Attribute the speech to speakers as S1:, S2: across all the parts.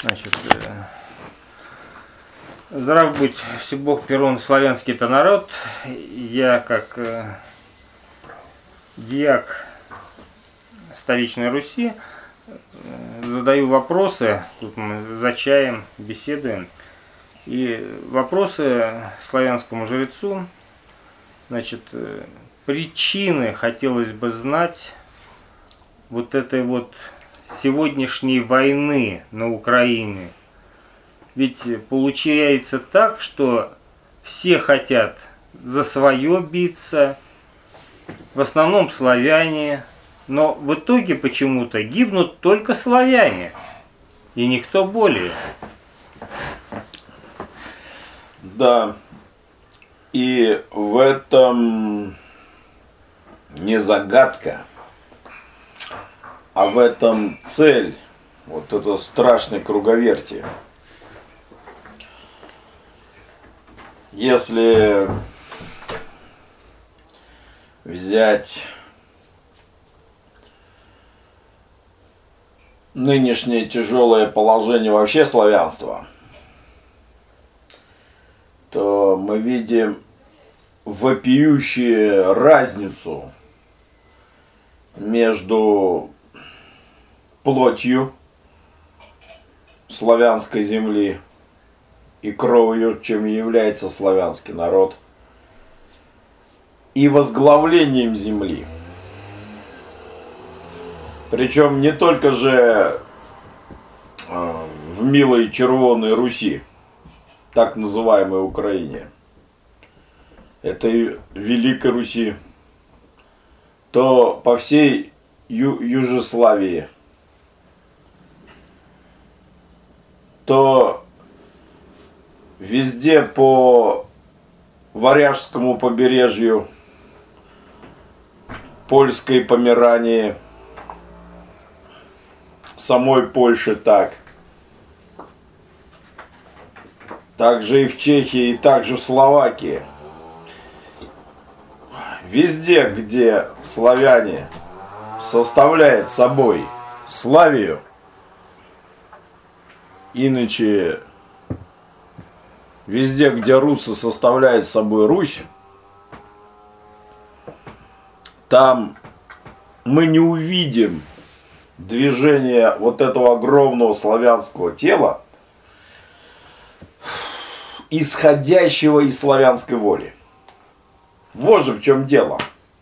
S1: Значит, здрав будь, Бог Перун, славянский это народ. Я как диак столичной Руси задаю вопросы. Тут мы за чаем беседуем. И вопросы славянскому жрецу. Значит, причины хотелось бы знать вот этой вот сегодняшней войны на Украине. Ведь получается так, что все хотят за свое биться, в основном славяне, но в итоге почему-то гибнут только славяне и никто более.
S2: Да, и в этом не загадка, а в этом цель вот этой страшной круговерти. Если взять нынешнее тяжелое положение вообще славянства, то мы видим вопиющую разницу между плотью славянской земли и кровью, чем является славянский народ, и возглавлением земли. Причем не только же в милой Червоной Руси, так называемой Украине, это и Великой Руси, то по всей Южеславии, то везде по Варяжскому побережью, Польской Померании, самой Польше так. Также и в Чехии, и также в Словакии. Везде, где славяне составляют собой Славию, иначе везде, где русы составляют собой Русь, там мы не увидим движения вот этого огромного славянского тела, исходящего из славянской воли. Вот же в чем дело.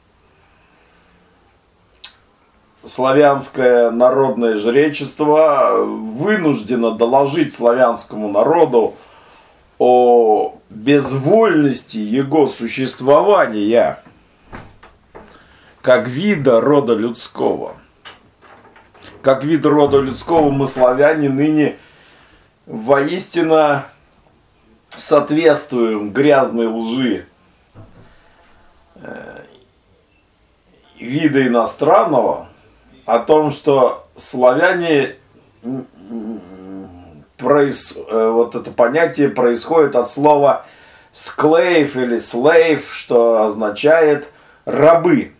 S2: Славянское народное жречество вынуждено доложить славянскому народу о безвольности его существования как вида рода людского. Как вид рода людского мы, славяне, ныне воистину соответствуем грязной лжи вида иностранного о том, что славяне, вот это понятие происходит от слова «склейв» или «слейв», что означает «рабы».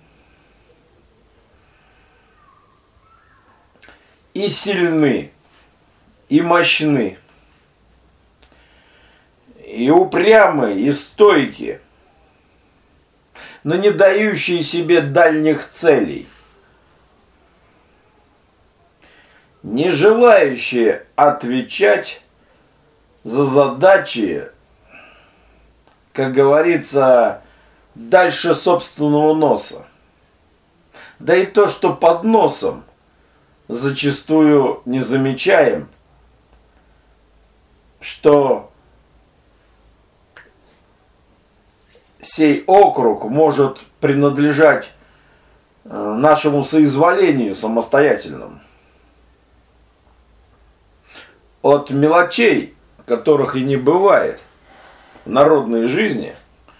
S2: И сильны, и мощны, и упрямы, и стойки, но не дающие себе дальних целей, не желающие отвечать за задачи, как говорится, дальше собственного носа. Да и то, что под носом, зачастую не замечаем, что сей округ может принадлежать нашему соизволению самостоятельному. От мелочей, которых и не бывает в народной жизни,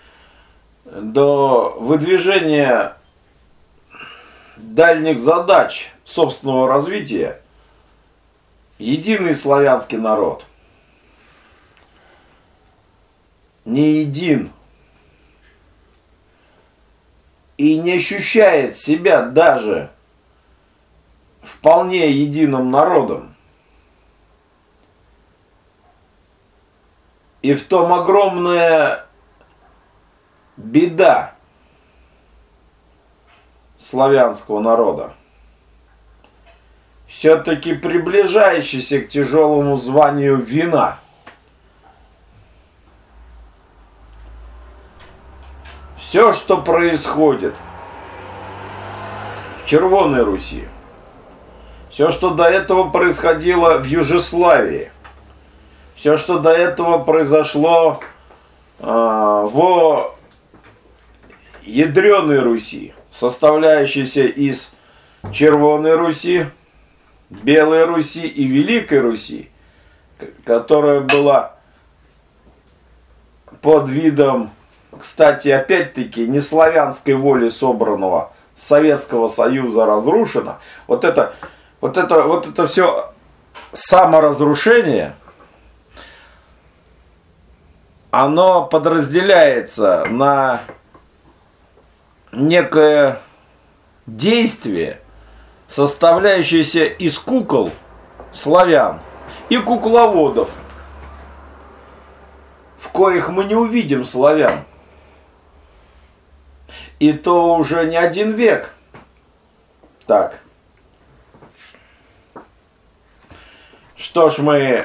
S2: до выдвижения дальних задач собственного развития, единый славянский народ не един и не ощущает себя даже вполне единым народом, И в том огромная беда славянского народа. Все-таки приближающийся к тяжелому званию вина. Все, что происходит в Червоной Руси, все, что до этого происходило в Южеславии, все, что до этого произошло во Ядреной Руси, составляющейся из Червоной Руси, Белой Руси и Великой Руси, которая была под видом, кстати, опять-таки, неславянской воли собранного Советского Союза разрушена. Вот это все саморазрушение, оно подразделяется на некое действие, составляющееся из кукол славян и кукловодов, в коих мы не увидим славян. И то уже не один век. Так. Что ж, мы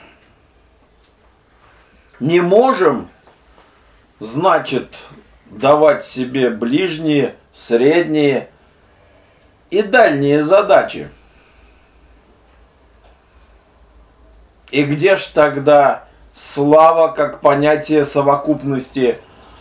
S2: не можем, значит, давать себе ближние, средние и дальние задачи. И где ж тогда слава как понятие совокупности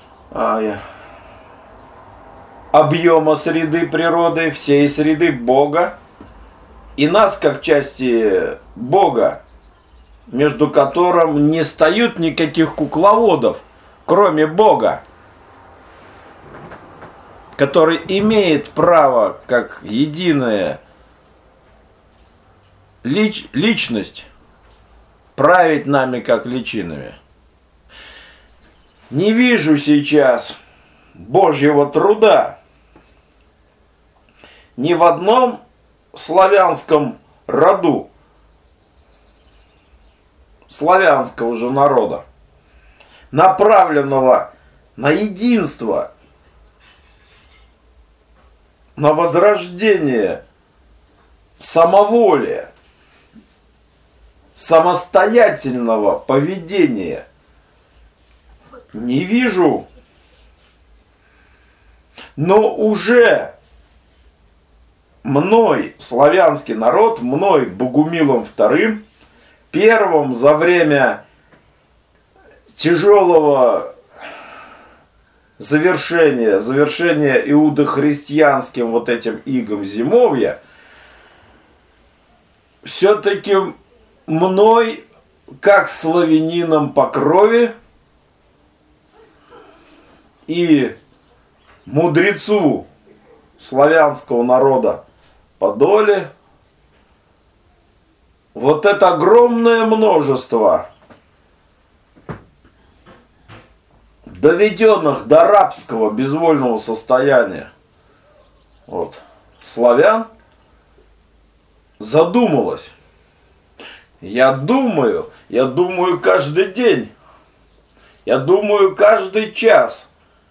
S2: объема среды природы, всей среды Бога, и нас как части Бога, между которым не стоят никаких кукловодов, кроме Бога, который имеет право, как единая личность, править нами, как личинами. Не вижу сейчас Божьего труда ни в одном славянском роду, славянского же народа, направленного на единство, на возрождение самоволия, самостоятельного поведения. Не вижу. Но уже мной, славянский народ, мной, Богумилом II, первым за время тяжелого завершения иудохристианским вот этим игом зимовья, все-таки мной, как славянином по крови и мудрецу славянского народа по доле, вот это огромное множество доведенных до рабского безвольного состояния славян задумалось. Я думаю каждый день, я думаю каждый час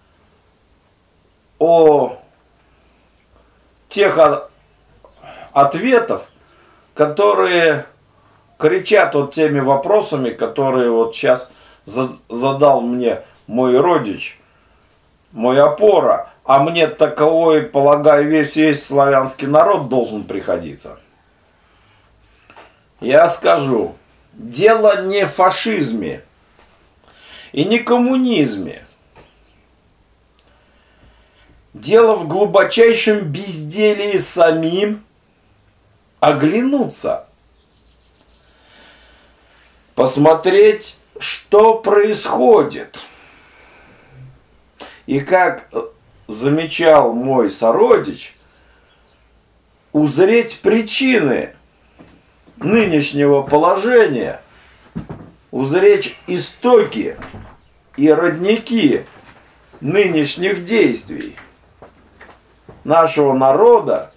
S2: о тех ответов, которые кричат вот теми вопросами, которые вот сейчас задал мне мой родич, мой опора, а мне таковой, полагаю, весь славянский народ должен приходиться. Я скажу, дело не в фашизме и не коммунизме. Дело в глубочайшем безделии самим оглянуться, посмотреть, что происходит. И как замечал мой сородич, узреть причины нынешнего положения, узреть истоки и родники нынешних действий нашего народа,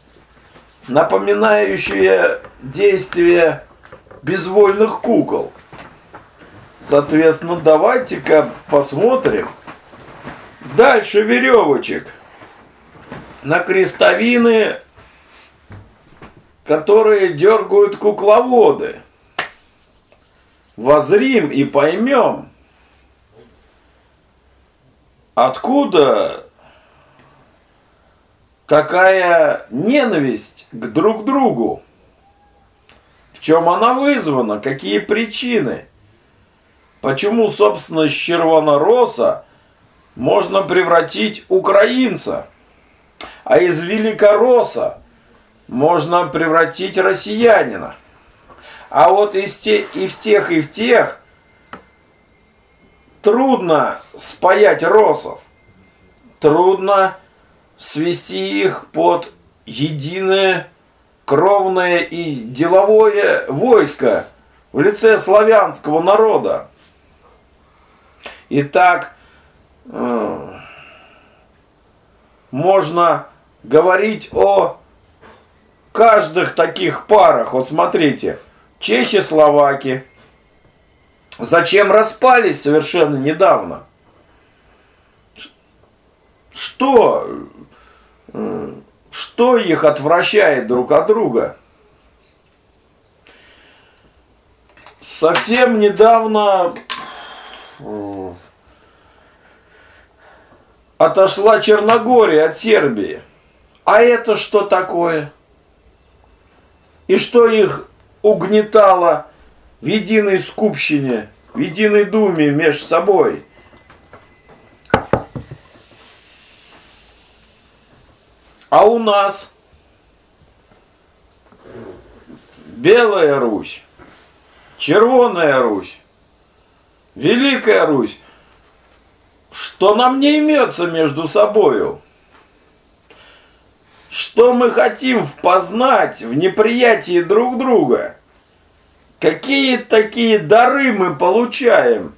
S2: напоминающие действия безвольных кукол, Соответственно, давайте-ка посмотрим. Дальше веревочек. На крестовины, которые дергают кукловоды. Возрим и поймем, откуда такая ненависть к друг другу. В чем она вызвана, какие причины. Почему, собственно, из червонороса можно превратить украинца, а из великоросса можно превратить россиянина. А вот и в тех трудно спаять росов, трудно свести их под единое кровное и деловое войско в лице славянского народа. Итак, можно говорить о каждых таких парах. Вот смотрите, чехи, словаки. Зачем распались совершенно недавно? Что их отвращает друг от друга? Совсем недавно отошла Черногория от Сербии. А это что такое? И что их угнетало в единой скупщине, в единой думе между собой? А у нас Белая Русь, Червоная Русь, Великая Русь. Что нам не имется между собою? Что мы хотим познать в неприятии друг друга? Какие такие дары мы получаем?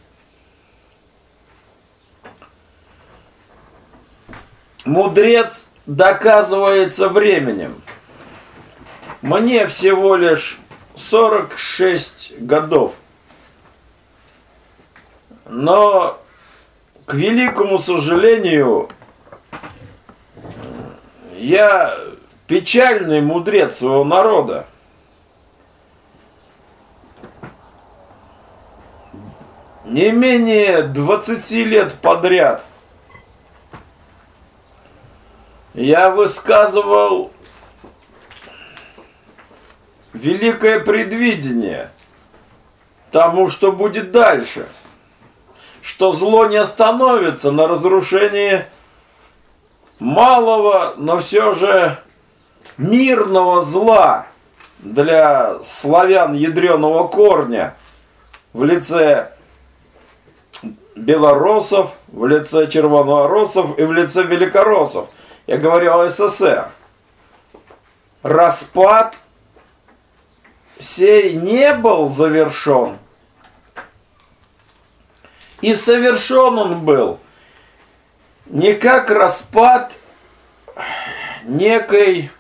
S2: Мудрец доказывается временем. Мне всего лишь 46 годов. Но, к великому сожалению, я печальный мудрец своего народа. Не менее 20 лет подряд я высказывал великое предвидение тому, что будет дальше. Что зло не остановится на разрушении малого, но все же мирного зла для славян ядреного корня в лице белоросов, в лице червонороссов и в лице великороссов. Я говорю о СССР. Распад сей не был завершен. И совершен он был не как распад некой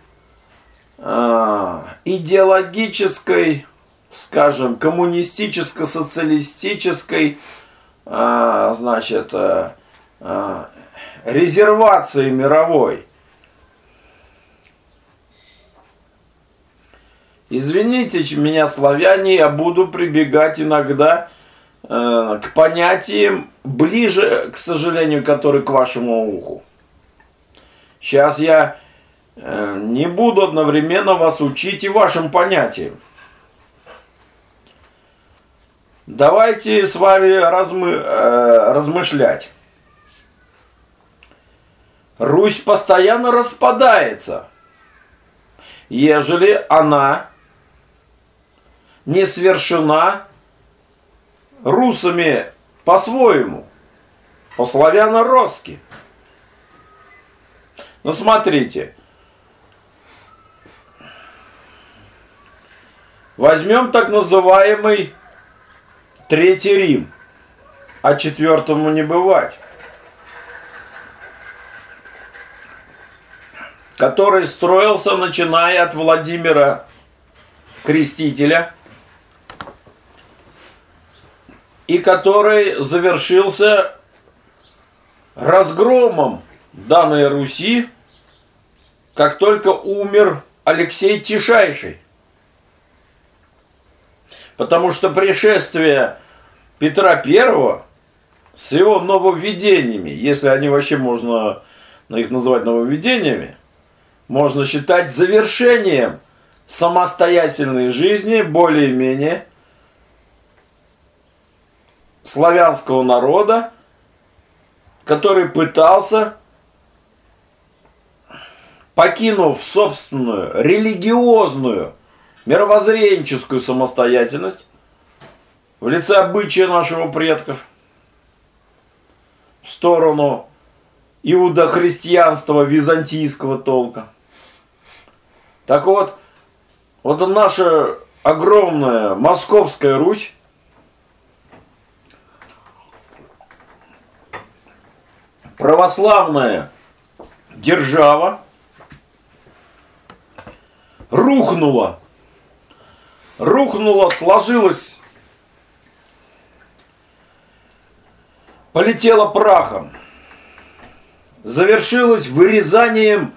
S2: идеологической, скажем, коммунистическо-социалистической, резервации мировой. Извините меня, славяне, я буду прибегать иногда к понятиям ближе, к сожалению, которые к вашему уху. Сейчас я не буду одновременно вас учить и вашим понятиям. Давайте с вами размышлять. Русь постоянно распадается, ежели она не свершена русами по-своему, по-славяно-росски. Ну, смотрите. Возьмем так называемый Третий Рим, а четвертому не бывать, который строился, начиная от Владимира Крестителя и который завершился разгромом данной Руси, как только умер Алексей Тишайший. Потому что пришествие Петра I с его нововведениями, если они вообще можно их называть нововведениями, можно считать завершением самостоятельной жизни более-менее славянского народа, который пытался, покинув собственную религиозную, мировоззренческую самостоятельность в лице обычая нашего предков в сторону иудохристианства византийского толка. Так вот, вот наша огромная Московская Русь православная держава рухнула, сложилась, полетела прахом, завершилась вырезанием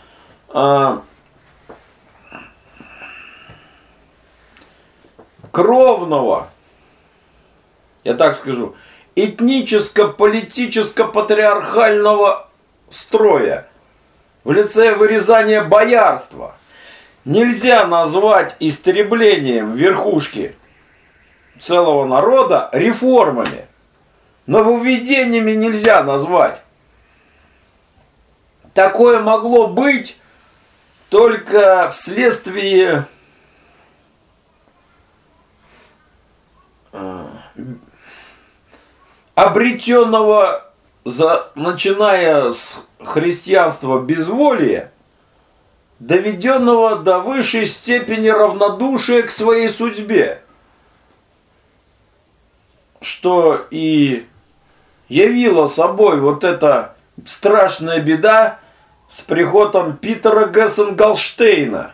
S2: кровного, я так скажу, этническо-политическо-патриархального строя в лице вырезания боярства. Нельзя назвать истреблением верхушки целого народа реформами. Нововведениями нельзя назвать. Такое могло быть только вследствие обретенного, начиная с христианства, безволия, доведенного до высшей степени равнодушия к своей судьбе, что и явила собой вот эта страшная беда с приходом Питера Гессен-Галштейна,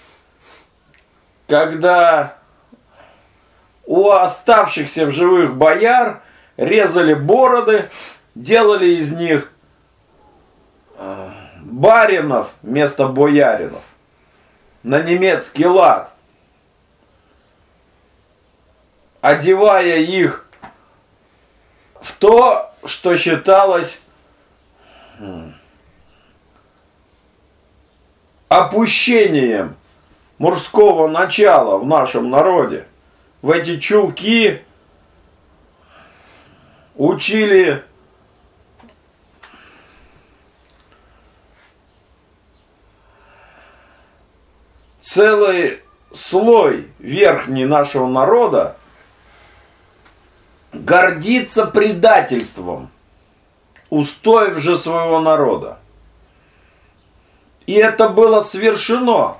S2: когда у оставшихся в живых бояр резали бороды, делали из них баринов вместо бояринов на немецкий лад, одевая их в то, что считалось опущением мужского начала в нашем народе. В эти чулки учили целый слой верхний нашего народа гордиться предательством устоев же своего народа. И это было свершено.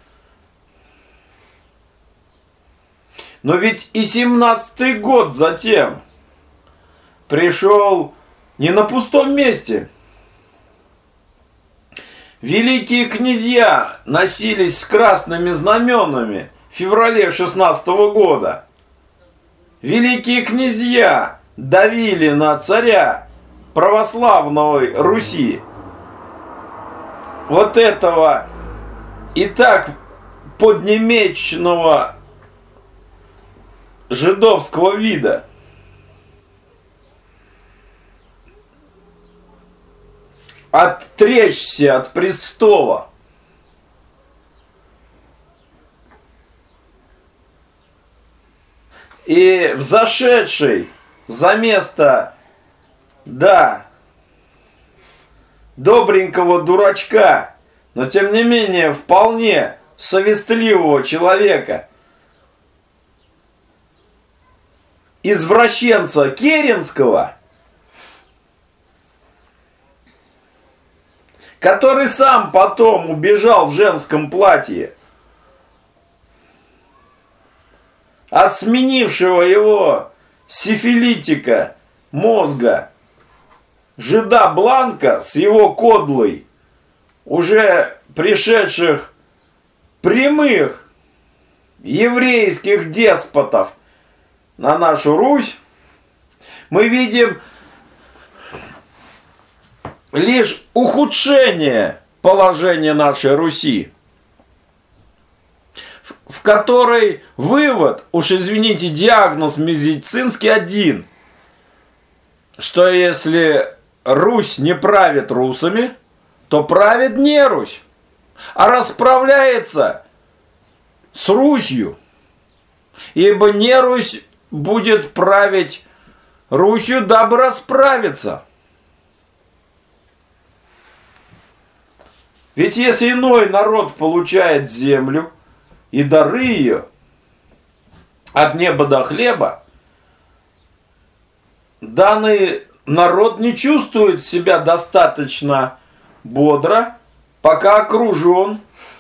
S2: Но ведь и 17-й год затем пришел не на пустом месте. Великие князья носились с красными знаменами в феврале 16-го года. Великие князья давили на царя православной Руси. Вот этого и так поднемечного жидовского вида. Отречься от престола. И взошедший за место, да, добренького дурачка, но тем не менее вполне совестливого человека, извращенца Керенского, который сам потом убежал в женском платье от сменившего его сифилитика мозга жида Бланка с его кодлой, уже пришедших прямых еврейских деспотов на нашу Русь, Мы видим лишь ухудшение положения нашей Руси, в которой вывод, уж извините, диагноз медицинский один, что если Русь не правит русами, то правит не Русь, а расправляется с Русью, ибо не Русь будет править Русью, дабы расправиться. Ведь если иной народ получает землю и дары ее от неба до хлеба, данный народ не чувствует себя достаточно бодро, пока окружен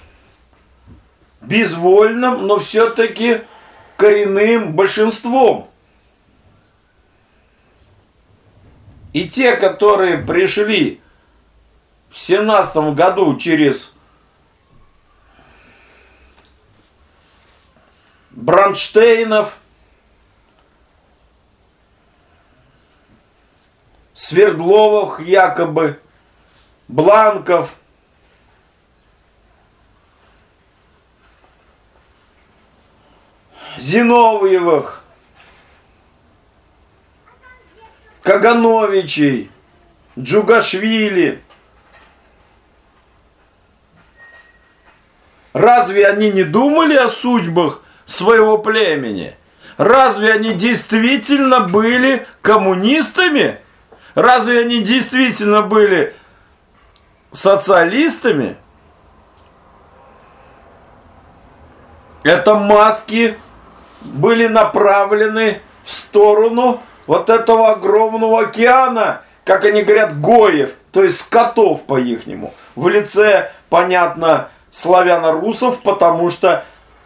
S2: безвольным, но все-таки коренным большинством. И те, которые пришли в 17 году через Бронштейнов, Свердловых якобы, Бланков, Зиновьевых, Кагановичей, Джугашвили. Разве они не думали о судьбах своего племени? Разве они действительно были коммунистами? Разве они действительно были социалистами? Это маски были направлены в сторону вот этого огромного океана, как они говорят, гоев, то есть скотов по-ихнему. В лице, понятно, славяно-русов, потому что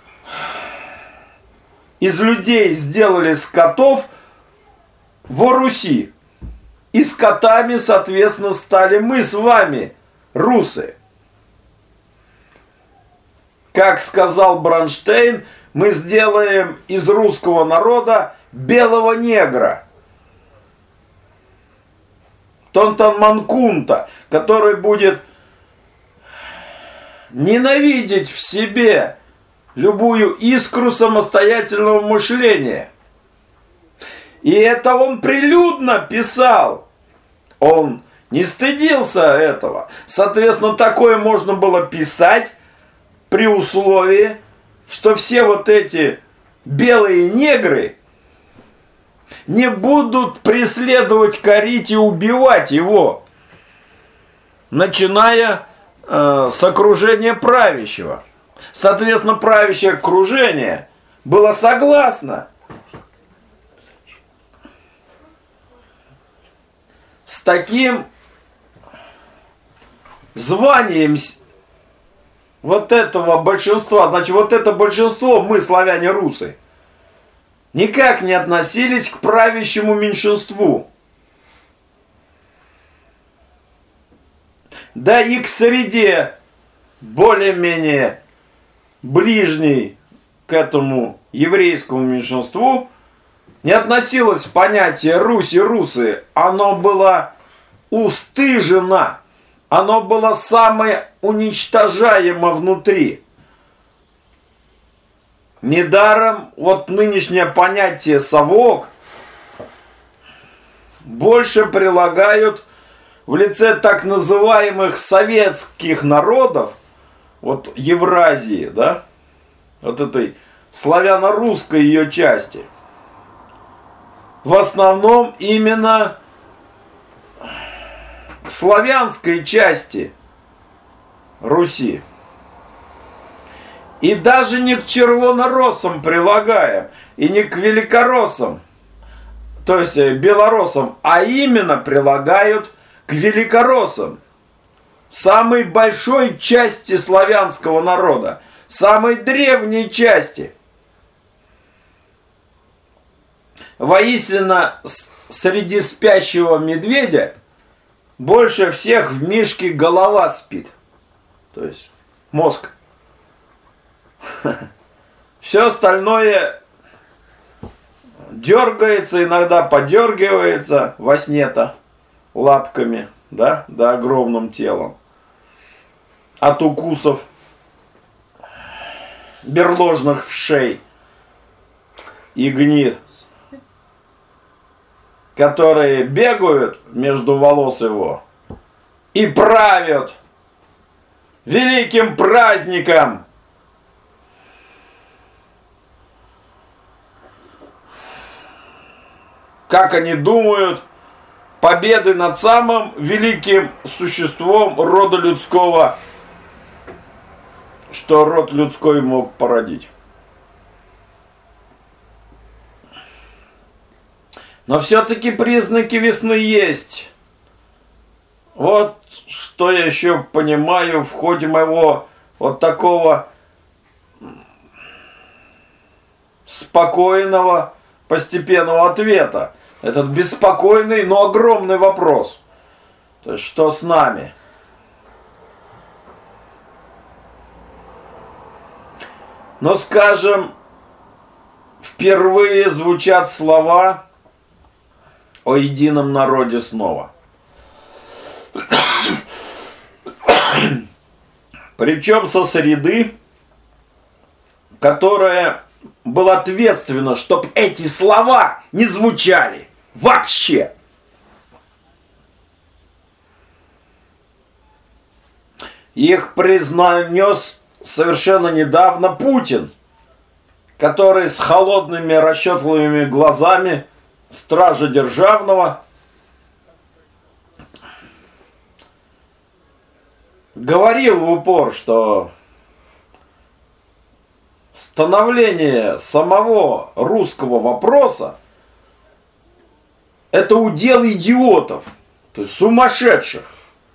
S2: из людей сделали скотов во Руси. И скотами, соответственно, стали мы с вами, русы. Как сказал Бронштейн, мы сделаем из русского народа белого негра. Тонтон-манкунта, который будет ненавидеть в себе любую искру самостоятельного мышления. И это он прилюдно писал. Он не стыдился этого. Соответственно, такое можно было писать при условии, что все вот эти белые негры не будут преследовать, корить и убивать его, начиная с окружения правящего. Соответственно, правящее окружение было согласно с таким званием вот этого большинства. Значит, вот это большинство, мы, славяне-русы, никак не относились к правящему меньшинству. Да и к среде более-менее ближней к этому еврейскому меньшинству не относилось понятие Русь и русы. Оно было устыжено. Оно было самое уничтожаемо внутри. Недаром вот нынешнее понятие совок больше прилагают в лице так называемых советских народов, вот Евразии, да, вот этой славяно-русской ее части. В основном именно к славянской части Руси. И даже не к червонороссам прилагаем, и не к великороссам, то есть белороссам, а именно прилагают к великороссам, самой большой части славянского народа, самой древней части. Воистину, среди спящего медведя больше всех в мишке голова спит, то есть мозг. Все остальное дергается, иногда подергивается во сне-то лапками, да огромным телом. От укусов берложных вшей и гнид, которые бегают между волос его и правят великим праздником. Как они думают, победы над самым великим существом рода людского, что род людской мог породить. Но все-таки признаки весны есть. Вот что я еще понимаю в ходе моего вот такого спокойного, постепенного ответа. Этот беспокойный, но огромный вопрос. То есть, что с нами? Но, скажем, впервые звучат слова о едином народе снова. Причем со среды, которая была ответственна, чтобы эти слова не звучали вообще. Их произнес совершенно недавно Путин, который с холодными расчетливыми глазами стража державного говорил в упор, что становление самого русского вопроса — это удел идиотов, то есть сумасшедших.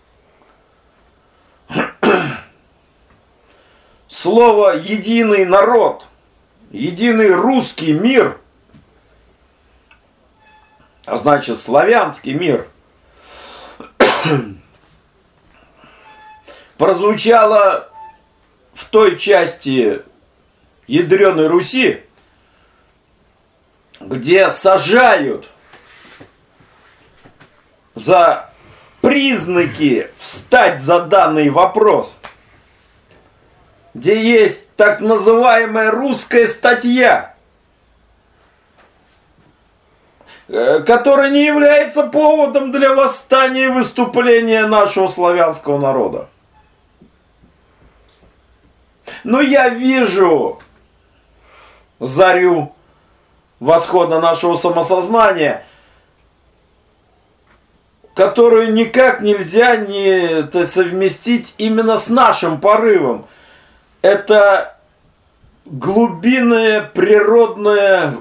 S2: Слово «единый народ», «единый русский мир», а значит славянский мир, прозвучало в той части ядреной Руси, где сажают за признаки встать за данный вопрос, где есть так называемая русская статья, которая не является поводом для восстания и выступления нашего славянского народа. Но я вижу зарю восхода нашего самосознания, которую никак нельзя не совместить именно с нашим порывом. Это глубинное природное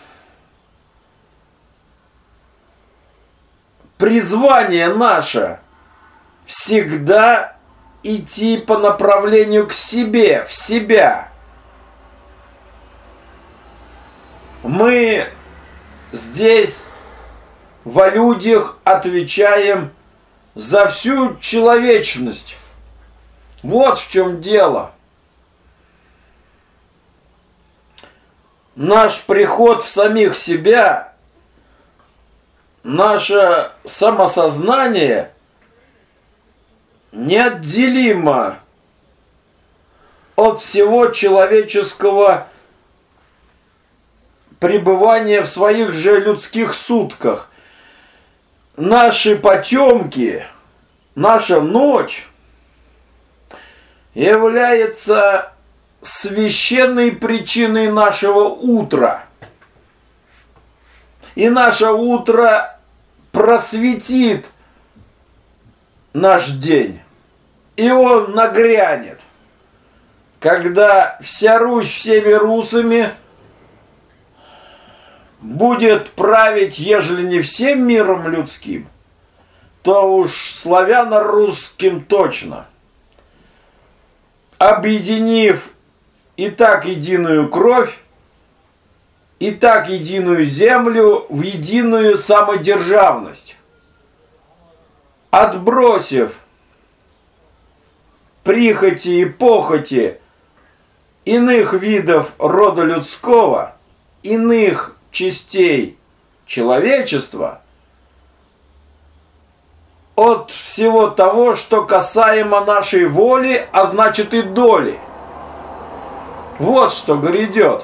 S2: призвание наше всегда идти по направлению к себе, в себя. Мы здесь во людях отвечаем за всю человечность. Вот в чем дело. Наш приход в самих себя, наше самосознание неотделимо от всего человеческого пребывания в своих же людских сутках. Наши потемки, наша ночь является священной причиной нашего утра. И наше утро просветит наш день. И он нагрянет, когда вся Русь всеми русами будет править, ежели не всем миром людским, то уж славяно-русским точно, объединив и так единую кровь, и так единую землю в единую самодержавность, отбросив прихоти и похоти иных видов рода людского, иных частей человечества от всего того, что касаемо нашей воли, а значит и доли. Вот что грядет.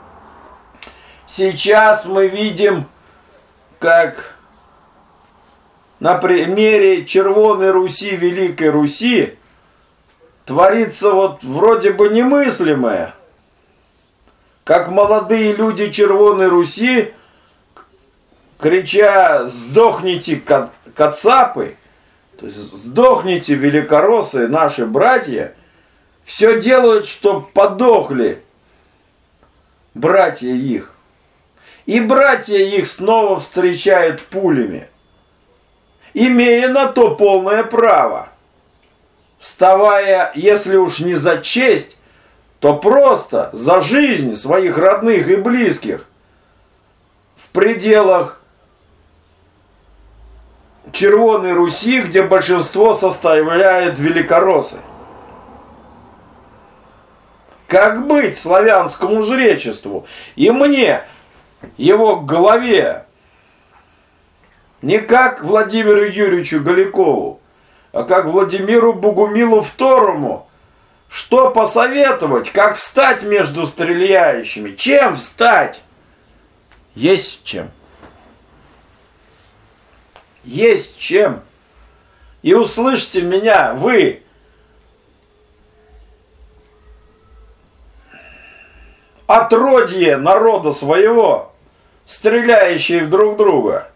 S2: Сейчас мы видим, как на примере Червоной Руси, Великой Руси, творится вот вроде бы немыслимое. Как молодые люди Червоной Руси, крича «Сдохните, кацапы!», то есть «Сдохните, великороссы, наши братья!», все делают, чтобы подохли братья их. И братья их снова встречают пулями, имея на то полное право, вставая, если уж не за честь, то просто за жизнь своих родных и близких в пределах Червоной Руси, где большинство составляют великороссы. Как быть славянскому жречеству и мне, его главе, не как Владимиру Юрьевичу Галикову, а как Владимиру Богумилу II, что посоветовать, как встать между стреляющими, чем встать? Есть чем. Есть чем. И услышьте меня, вы, отродье народа своего, стреляющие в друг друга.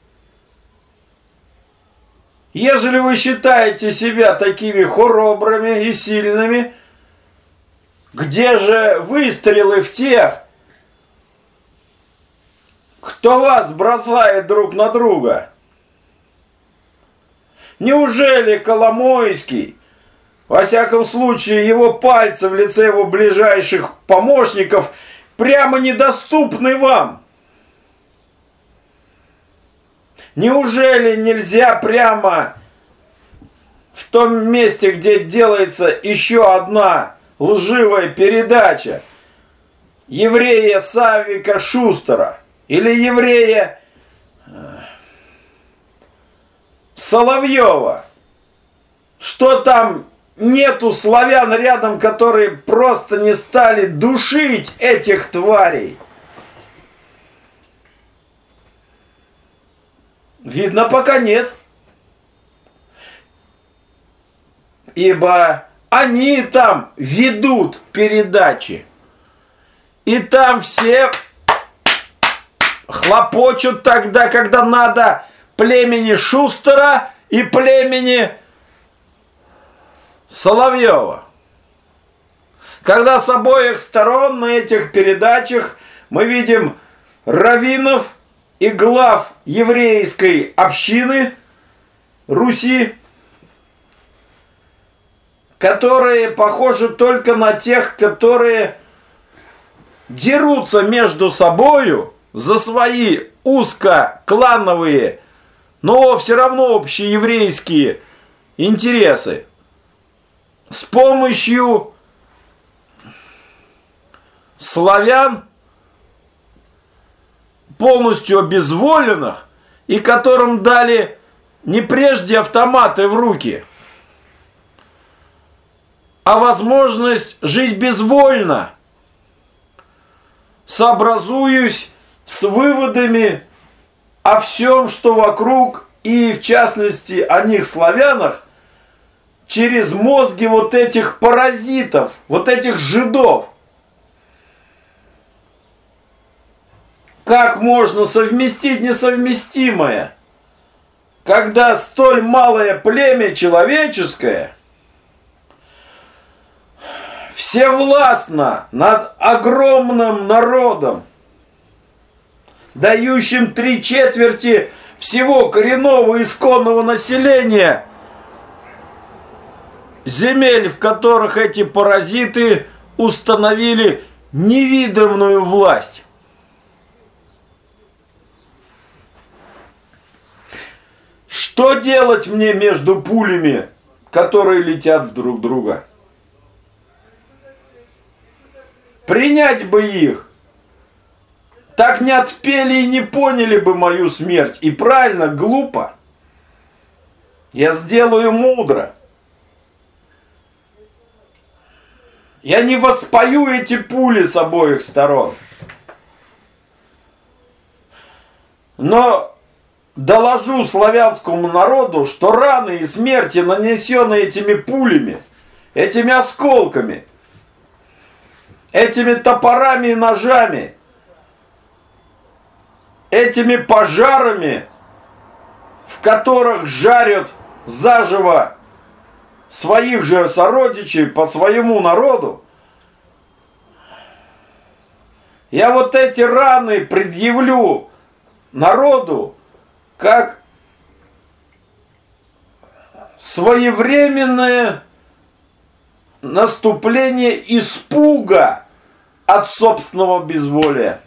S2: Ежели вы считаете себя такими хоробрыми и сильными, где же выстрелы в тех, кто вас бросает друг на друга? Неужели Коломойский, во всяком случае его пальцы в лице его ближайших помощников, прямо недоступны вам? Неужели нельзя прямо в том месте, где делается еще одна лживая передача еврея Саввика Шустера или еврея Соловьева, что там нету славян рядом, которые просто не стали душить этих тварей? Видно, пока нет. Ибо они там ведут передачи. И там все хлопочут тогда, когда надо племени Шустера и племени Соловьева. Когда с обоих сторон на этих передачах мы видим раввинов и глав еврейской общины Руси, которые похожи только на тех, которые дерутся между собою за свои узкоклановые, но все равно общееврейские интересы с помощью славян, полностью обезволенных, и которым дали не прежде автоматы в руки, а возможность жить безвольно, сообразуясь с выводами о всем, что вокруг, и в частности о них, славянах, через мозги вот этих паразитов, вот этих жидов. Как можно совместить несовместимое, когда столь малое племя человеческое всевластно над огромным народом, дающим 3/4 всего коренного исконного населения земель, в которых эти паразиты установили невиданную власть. Что делать мне между пулями, которые летят в друг друга? Принять бы их, так не отпели и не поняли бы мою смерть. И правильно, глупо. Я сделаю мудро. Я не воспою эти пули с обоих сторон. Но доложу славянскому народу, что раны и смерти, нанесенные этими пулями, этими осколками, этими топорами и ножами, этими пожарами, в которых жарят заживо своих же сородичей по своему народу, я вот эти раны предъявлю народу как своевременное наступление испуга от собственного безволия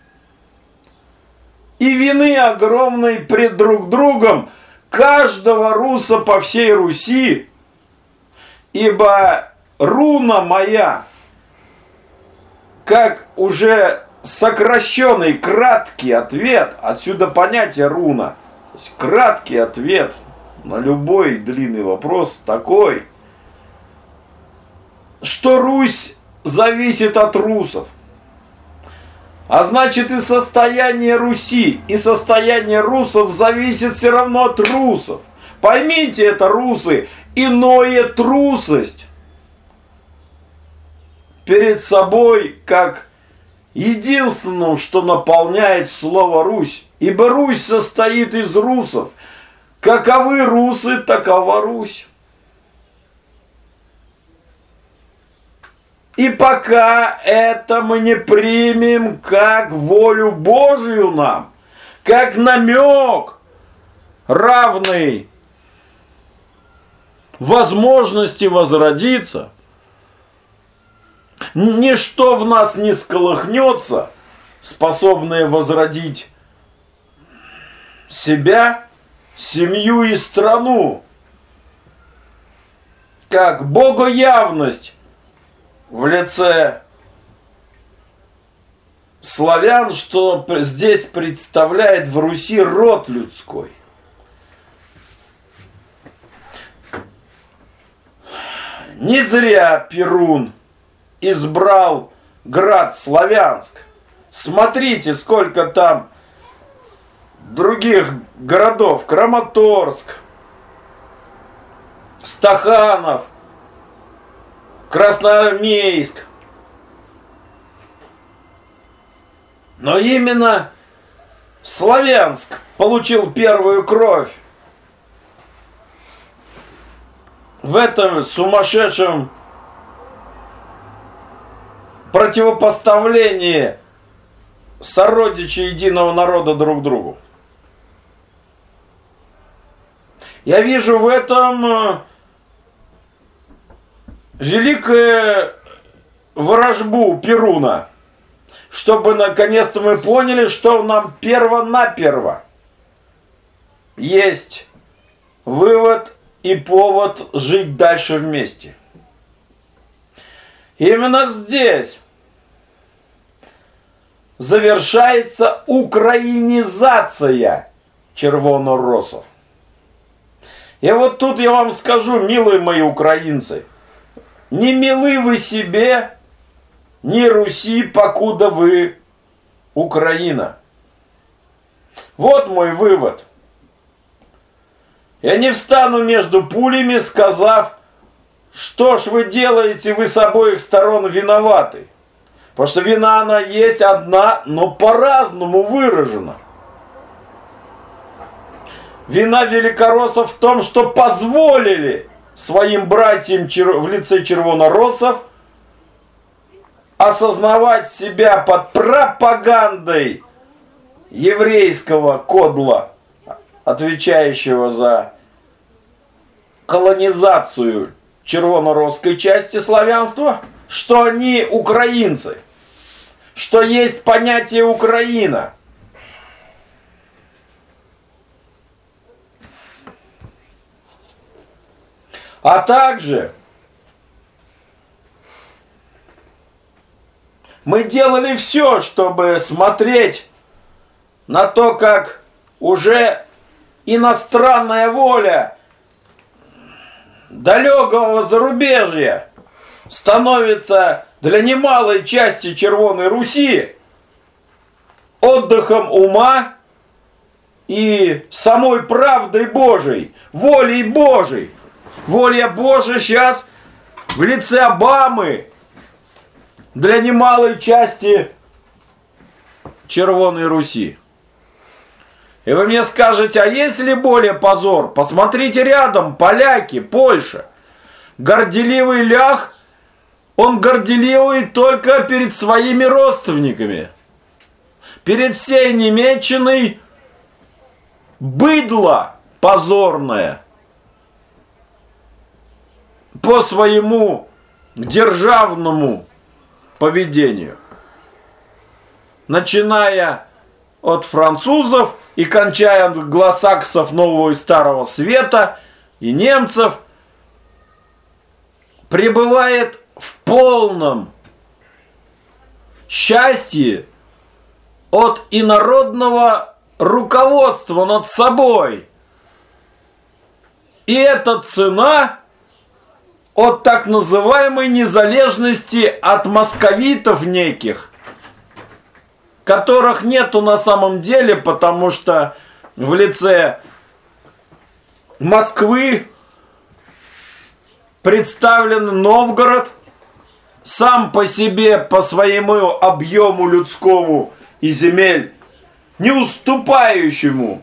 S2: и вины огромной пред друг другом каждого руса по всей Руси, ибо руна моя, как уже сокращенный краткий ответ, отсюда понятие руна, то есть краткий ответ на любой длинный вопрос такой, что Русь зависит от русов. А значит, и состояние Руси, и состояние русов зависит все равно от русов. Поймите это, русы, иное трусость перед собой, как единственным, что наполняет слово Русь. Ибо Русь состоит из русов. Каковы русы, такова Русь. И пока это мы не примем как волю Божию нам, как намек, равный возможности возродиться, ничто в нас не сколыхнется, способное возродить себя, семью и страну, как богоявность в лице славян, что здесь представляет в Руси род людской. Не зря Перун избрал град Славянск. Смотрите, сколько там других городов. Краматорск, Стаханов, Красноармейск. Но именно Славянск получил первую кровь в этом сумасшедшем противопоставлении сородичей единого народа друг другу. Я вижу в этом великую ворожбу Перуна, чтобы наконец-то мы поняли, что нам перво-наперво есть вывод и повод жить дальше вместе. Именно здесь завершается украинизация червоноросов. И вот тут я вам скажу, милые мои украинцы, не милы вы себе, ни Руси, покуда вы Украина. Вот мой вывод. Я не встану между пулями, сказав, что ж вы делаете, вы с обоих сторон виноваты. Потому что вина она есть одна, но по-разному выражена. Вина великороссов в том, что позволили своим братьям в лице червонороссов осознавать себя под пропагандой еврейского кодла, отвечающего за колонизацию червоноросской части славянства, что они украинцы, что есть понятие Украина. А также Мы делали все, чтобы смотреть на то, как уже иностранная воля далекого зарубежья становится для немалой части Червоной Руси отдыхом ума и самой правдой Божией, волей Божией. Воля Божия сейчас в лице Обамы для немалой части Червоной Руси. И вы мне скажете, а есть ли более позор? Посмотрите рядом, поляки, Польша. Горделивый лях, он горделивый только перед своими родственниками. Перед всей Немеччиной быдло позорное по своему державному поведению. Начиная от французов и кончая англосаксов Нового и Старого Света и немцев, пребывает в полном счастье от инородного руководства над собой. И это цена от так называемой незалежности от московитов неких, которых нету на самом деле, потому что в лице Москвы представлен Новгород, сам по себе, по своему объему людскому и земель, не уступающему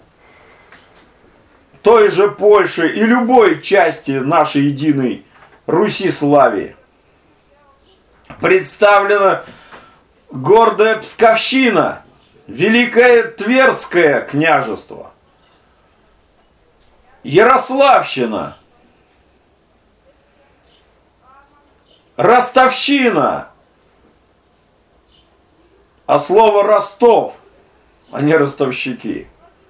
S2: той же Польше и любой части нашей единой Руси-Славии. Представлена гордая Псковщина, Великое Тверское княжество, Ярославщина, Ростовщина, а слово Ростов, а не ростовщики.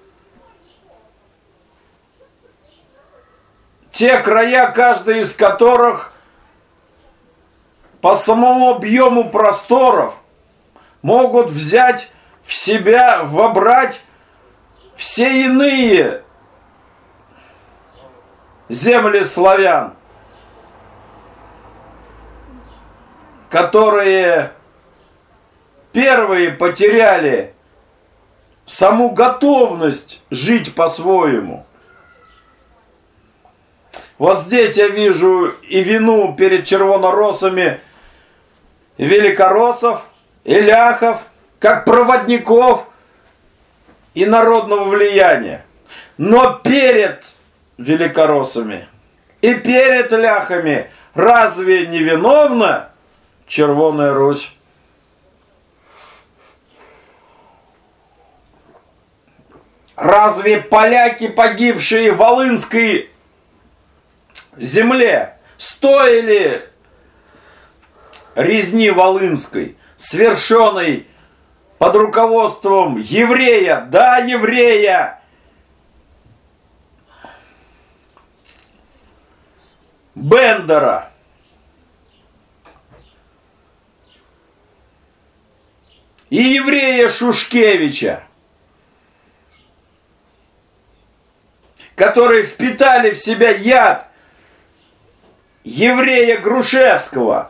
S2: Те края, каждый из которых по самому объему просторов могут взять в себя, вобрать все иные земли славян, которые первые потеряли саму готовность жить по-своему. Вот здесь я вижу и вину перед червонороссами великороссов и ляхов, как проводников и народного влияния. Но перед великороссами и перед ляхами разве не виновна Червоная Русь? Разве поляки, погибшие в Волынской земле, стоили резни Волынской, свершенной под руководством еврея, да, еврея, Бендера? И еврея Шушкевича, которые впитали в себя яд еврея Грушевского,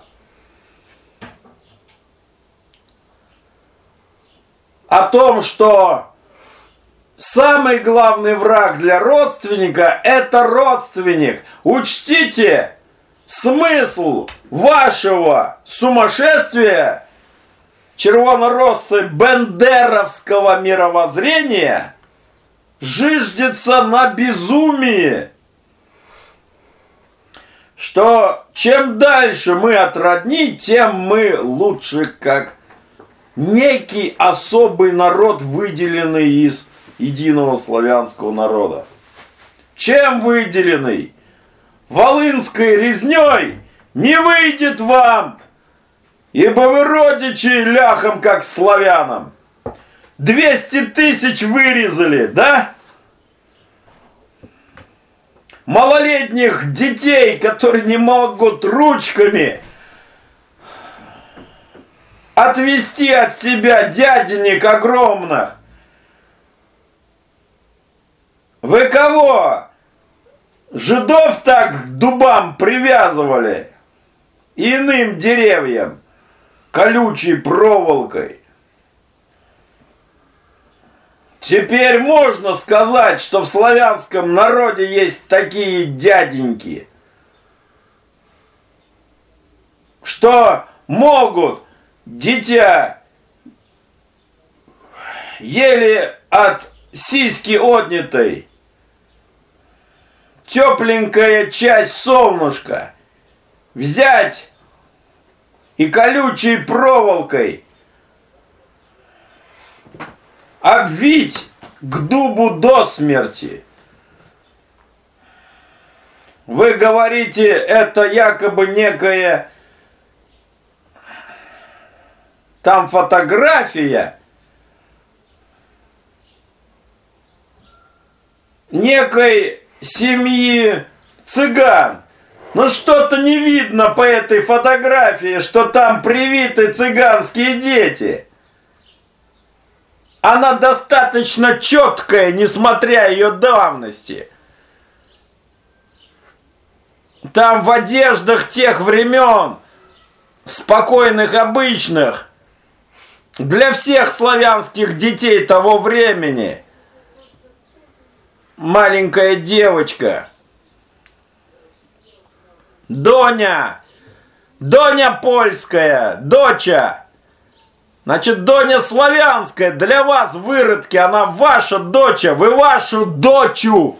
S2: о том, что самый главный враг для родственника – это родственник. Учтите смысл вашего сумасшествия, червонороссы бендеровского мировоззрения, жиждется на безумии, что чем дальше мы от родни, тем мы лучше, как некий особый народ, выделенный из единого славянского народа. Чем выделенный? Волынской резней не выйдет вам, ибо вы родичи ляхам, как славянам. 200 тысяч вырезали, да? Малолетних детей, которые не могут ручками отвести от себя дяденек огромных. Вы кого? Жидов так к дубам привязывали, иным деревьям, колючей проволокой. Теперь можно сказать, что в славянском народе есть такие дяденьки, что могут дитя еле от сиськи отнятой, тепленькая часть солнышка взять и колючей проволокой обвить к дубу до смерти. Вы говорите, это якобы некая там фотография некой семьи цыган. Но что-то не видно по этой фотографии, что там привиты цыганские дети. Она достаточно четкая, несмотря ее давности. Там в одеждах тех времен, спокойных, обычных, для всех славянских детей того времени, маленькая девочка, Доня польская, доча. Значит, Доня славянская, для вас, выродки, она ваша доча, вы вашу дочу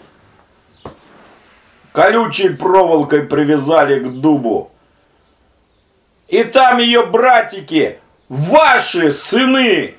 S2: колючей проволокой привязали к дубу. И там ее братики, ваши сыны.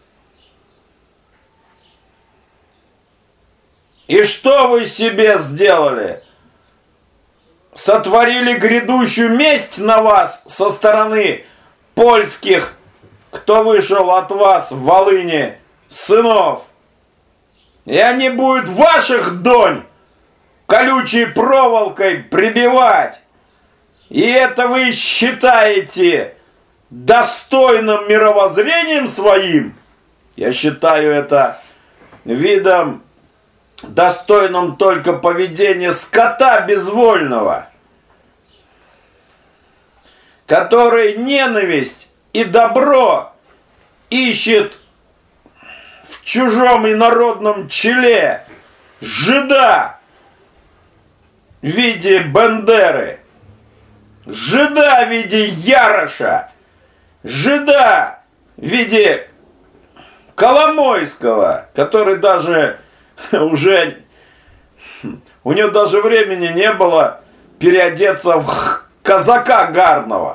S2: И что вы себе сделали? Сотворили грядущую месть на вас со стороны польских, кто вышел от вас в Волыни, сынов. И они будут ваших донь колючей проволокой прибивать. И это вы считаете достойным мировоззрением своим? Я считаю это видом достойным только поведения скота безвольного, который ненависть и добро ищет в чужом инородном челе жида в виде Бендеры, жида в виде Яроша, жида в виде Коломойского, который даже уже, у него даже времени не было переодеться в казака гарного.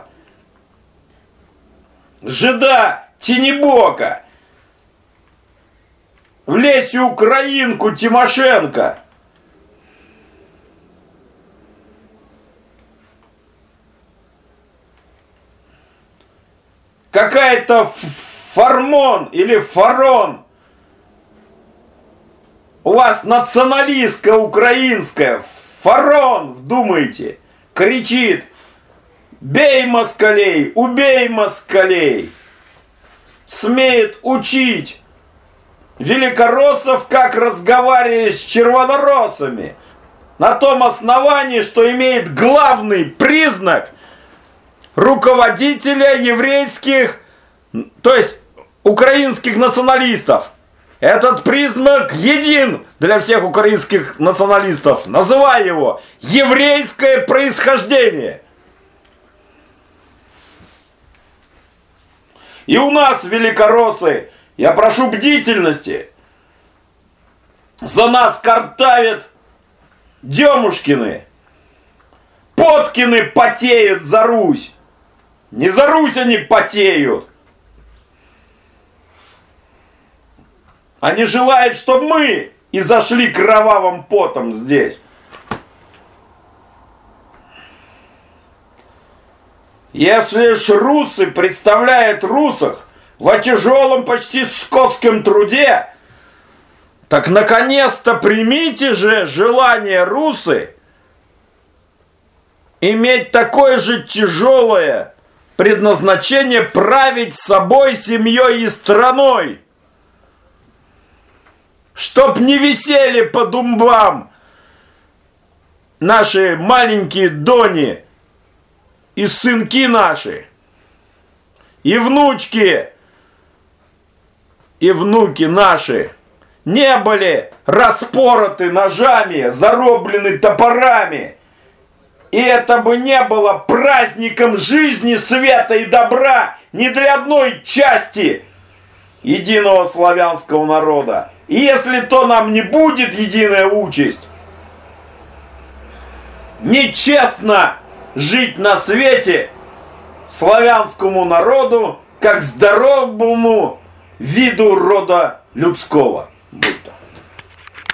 S2: Жида Тенебока, в Лесю Украинку Тимошенко. Какая-то Фармон или Фарон. У вас националистка украинская, Фарон, вдумайте, кричит: бей москалей, убей москалей. Смеет учить великороссов, как разговаривать с червонороссами, на том основании, что имеет главный признак руководителя еврейских, то есть украинских националистов. Этот признак един для всех украинских националистов. Называй его еврейское происхождение. И у нас, великороссы, я прошу бдительности. За нас картавят Демушкины. Поткины потеют за Русь. Не за Русь они потеют. Они желают, чтобы мы и зашли кровавым потом здесь. Если ж русы представляют русах во тяжелом почти скотском труде, так наконец-то примите же желание русы иметь такое же тяжелое предназначение править собой, семьей и страной. Чтоб не висели по думбам наши маленькие дони и сынки наши, и внучки, и внуки наши не были распороты ножами, зарублены топорами. И это бы не было праздником жизни, света и добра ни для одной части единого славянского народа. И если то нам не будет единая участь, нечестно жить на свете славянскому народу, как здоровому виду рода людского.